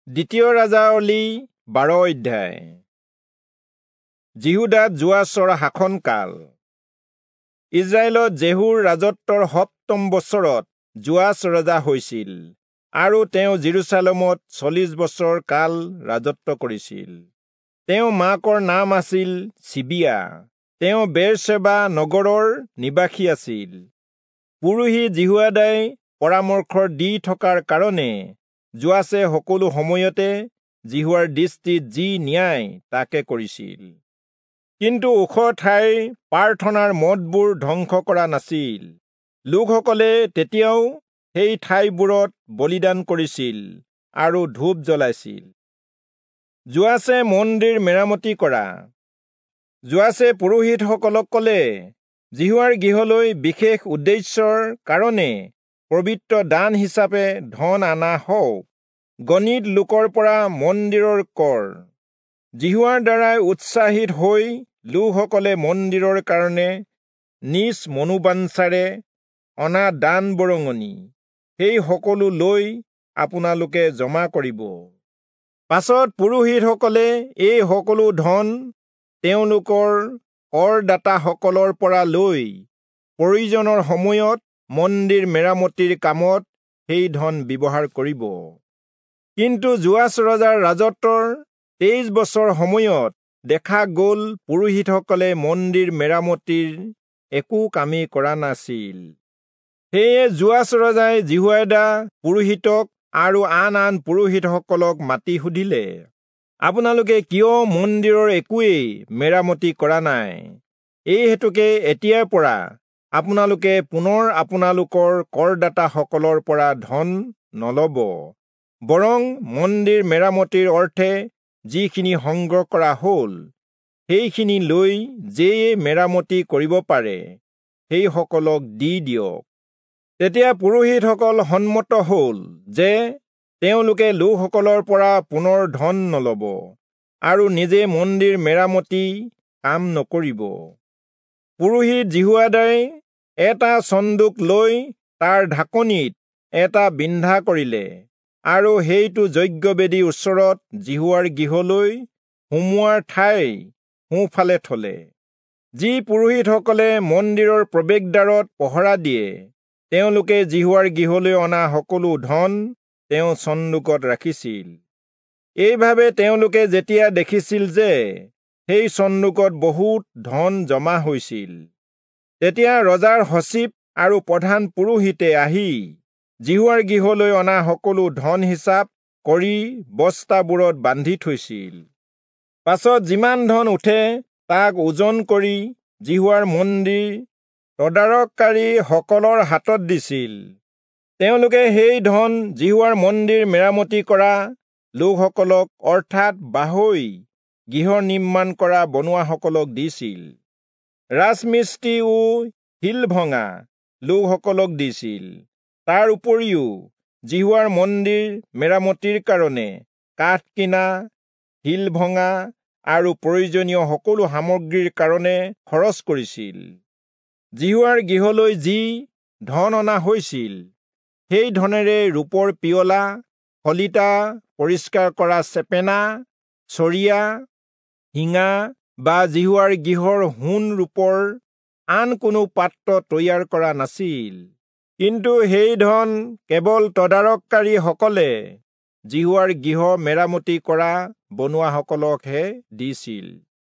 দ্বিতীয় ৰাজাৱলী 12 অধ্যায়। জিহুদাত যোৱাছৰ শাসনকাল। ইজৰাইলত জেহুৰ ৰাজত্বৰ 7ম বছৰত যোৱাছ ৰজা হৈছিল আৰু তেওঁ জেৰুচালেমত 40 বছৰ কাল ৰাজত্ব কৰিছিল। তেওঁৰ মাকৰ নাম আছিল চিবিয়া। তেওঁ বেৰশেবা নগৰৰ নিবাসী আছিল। পুৰোহিত জিহুদাই পৰামৰ্শ দি থকাৰ কাৰণে যোৱাছে সকলো সময়তে জিহুৱাৰ দৃষ্টিত যি ন্যায় তাকে কৰিছিল। কিন্তু ওখ ঠাইৰ প্ৰাৰ্থনাৰ মঠবোৰ ধ্বংস কৰা নাছিল। লোকসকলে তেতিয়াও সেই ঠাইবোৰত বলিদান কৰিছিল আৰু ধূপ জ্বলাইছিল। যোৱাছে মন্দিৰ মেৰামতি কৰা। যোৱাছে পুৰোহিতসকলক ক'লে, জিহুৱাৰ গৃহলৈ বিশেষ উদ্দেশ্যৰ কাৰণে পবিত্ৰ দান হিচাপে ধন আনা হওক। গণিত লোকৰ পৰা মন্দিৰৰ কৰ। জিহুৱাৰ দ্বাৰাই উৎসাহিত হৈ লোকসকলে মন্দিৰৰ কাৰণে নিজ মনোবাঞ্ছাৰে অনা দান বৰঙণি সেই সকলো লৈ আপোনালোকে জমা কৰিব। পাছত পুৰোহিতসকলে এই সকলো ধন তেওঁলোকৰ কৰদাতাসকলৰ পৰা লৈ প্ৰয়োজনৰ সময়ত মন্দিৰ মেৰামতিৰ কামত সেই ধন ব্যৱহাৰ কৰিব। কিন্তু যোৱাছ ৰজাৰ ৰাজত্বৰ 23 বছৰ সময়ত দেখা গ'ল পুৰোহিতসকলে মন্দিৰ মেৰামতিৰ একো কামেই কৰা নাছিল। সেয়ে যোৱাছ ৰজাই জিহুদা পুৰোহিতক আৰু আন পুৰোহিতসকলক মাতি সুধিলে, আপোনালোকে কিয় মন্দিৰৰ একোৱেই মেৰামতি কৰা নাই? এই হেতুকে এতিয়াৰ পৰা আপোনালোকে পুনৰ আপোনালোকৰ কৰদাতাসকলৰ পৰা ধন নল'ব। বৰং মন্দিৰ মেৰামতিৰ অৰ্থে যিখিনি সংগ্ৰহ কৰা হ'ল সেইখিনি লৈ যেয়ে মেৰামতি কৰিব পাৰে সেইসকলক দি দিয়ক। তেতিয়া পুৰোহিতসকল সন্মত হ'ল যে তেওঁলোকে লোকসকলৰ পৰা পুনৰ ধন নল'ব আৰু নিজে মন্দিৰ মেৰামতি কাম নকৰিব। পুৰোহিত জিহুদাই এটা চন্দুক লৈ তাৰ ঢাকনিত এটা বিন্ধা কৰিলে আৰু সেইটো যজ্ঞবেদীৰ ওচৰত জিহুৱাৰ গৃহলৈ সোমোৱাৰ ঠাইৰ সোঁফালে থলে। যি পুৰোহিতসকলে মন্দিৰৰ প্ৰৱেশদ্বাৰত পহৰা দিয়ে তেওঁলোকে জিহুৱাৰ গৃহলৈ অনা সকলো ধন তেওঁ চন্দুকত ৰাখিছিল। এইভাৱে তেওঁলোকে যেতিয়া দেখিছিল যে সেই চন্দুকত বহুত ধন জমা হৈছিল, তেতিয়া ৰজাৰ সচিব আৰু প্ৰধান পুৰোহিতে আহি জিহুৱাৰ গৃহলৈ অনা সকলো ধন হিচাপ কৰি বস্তাবোৰত বান্ধি থৈছিল। পাছত যিমান ধন উঠে তাক ওজন কৰি জিহুৱাৰ মন্দিৰ তদাৰককাৰী সকলৰ হাতত দিছিল। তেওঁলোকে সেই ধন জিহুৱাৰ মন্দিৰ মেৰামতি কৰা লোকসকলক অৰ্থাৎ বাঢ়ৈ গৃহ নিৰ্মাণ কৰা বনুৱাসকলক দিছিল। ৰাজমিস্ত্ৰী ও শিল ভঙা লোকসকলক দিছিল। তাৰ উপৰিও জিহুৱাৰ মন্দিৰ মেৰামতিৰ কাৰণে কাঠ কিনা, শিল ভঙা আৰু প্ৰয়োজনীয় সকলো সামগ্ৰীৰ কাৰণে খৰচ কৰিছিল। জিহুৱাৰ গৃহলৈ যি ধন অনা হৈছিল সেই ধনেৰে ৰূপৰ পিয়লা, সলিতা, পৰিষ্কাৰ কৰা চেপেনা, চৰিয়া, শিঙা বা জিহুৱাৰ গৃহৰ সোণ ৰূপৰ আন কোনো পাত্ৰ তৈয়াৰ কৰা নাছিল। কিন্তু সেই ধন কেৱল তদাৰককাৰী সকলে জিহুৱাৰ গৃহ মেৰামতি কৰা বনুৱাসকলকহে দিছিল।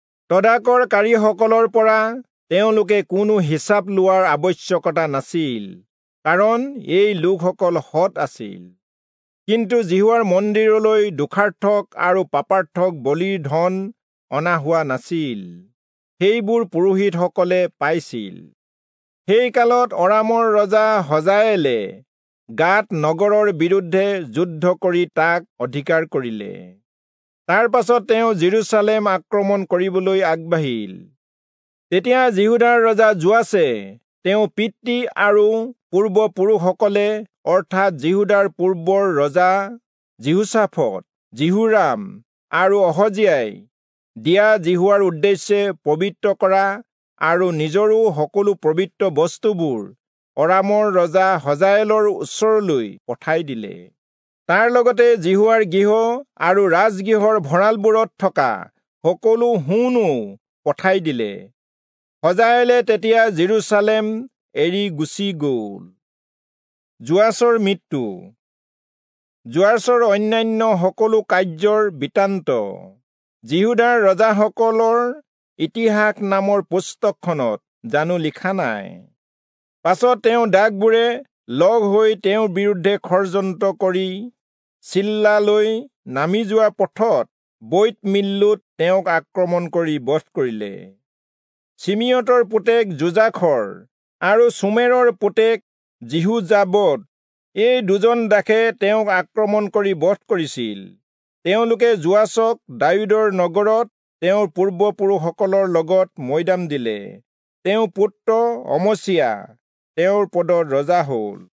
তদাৰককাৰীসকলৰ পৰা তেওঁলোকে কোনো হিচাপ লোৱাৰ আৱশ্যকতা নাছিল, কাৰণ এই লোকসকল সৎ আছিল। কিন্তু জিহুৱাৰ মন্দিৰলৈ দোষাৰ্থক আৰু পাপাৰ্থক বলিৰ ধন অনা হোৱা নাছিল। সেইবোৰ পুৰোহিতসকলে পাইছিল। সেই কালত অৰামৰ ৰজা হজায়েলে গাত নগৰৰ বিৰুদ্ধে যুদ্ধ কৰি তাক অধিকাৰ কৰিলে। তাৰ পাছত তেওঁ জেৰুচালেম আক্ৰমণ কৰিবলৈ আগবাঢ়িল। তেতিয়া জিহুদাৰ ৰজা যোৱাছে তেওঁ পিতৃ আৰু পূৰ্বপুৰুষসকলে অৰ্থাৎ জিহুদাৰ পূৰ্বৰ ৰজা জিহুচাফত, জিহুৰাম আৰু অহজিয়াই দিয়া জিহুৱাৰ উদ্দেশ্যে পবিত্ৰ কৰা আৰু নিজৰো সকলো পবিত্ৰ বস্তুবোৰ অৰামৰ ৰজা হজায়েলৰ ওচৰলৈ পঠাই দিলে। তাৰ লগতে জিহুৱাৰ গৃহ আৰু ৰাজগৃহৰ ভঁৰালবোৰত থকা সকলো সোণো পঠাই দিলে। হজায়েলে তেতিয়া জেৰুচালেম এৰি গুচি গ'ল। যোৱাছৰ মৃত্যু। যোৱাছৰ অন্যান্য সকলো কাৰ্যৰ বৃত্তান্ত জিহুদাৰ ৰজাসকলৰ ইতিহাস নামৰ পুস্তকখনত জানো লিখা নাই? পাছত তেওঁ ডাকবোৰে লগ হৈ তেওঁৰ বিৰুদ্ধে ষড়যন্ত্ৰ কৰি চিল্লালৈ নামি যোৱা পথত বৈত মিল্লোত তেওঁক আক্ৰমণ কৰি বধ কৰিলে। চিমিয়তৰ পুতেক যোজাখৰ আৰু চুমেৰৰ পুতেক জিহুজাবদ এই দুজন দাসে তেওঁক আক্ৰমণ কৰি বধ কৰিছিল। তেওঁলোকে যোৱাছক ডাৱিদৰ নগৰত তেওঁৰ পূৰ্বপুৰুষসকলৰ লগত মৈদাম দিলে। তেওঁৰ পুত্ৰ অমছিয়া তেওঁৰ পদত ৰজা হ'ল।